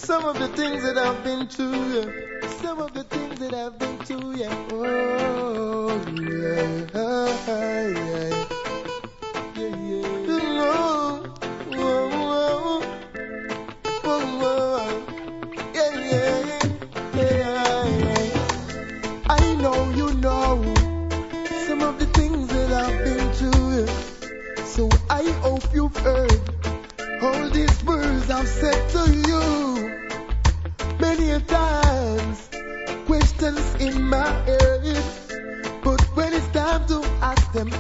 Some of the things that I've been through, yeah. Some of the things that I've been through, yeah. Oh, yeah, yeah, yeah, yeah. No, whoa, whoa, whoa, yeah, yeah, yeah, yeah. I know you know some of the things that I've been through, yeah. So I hope you've heard all these words I've said to you. Many a times, questions in my head, but when it's time to ask them,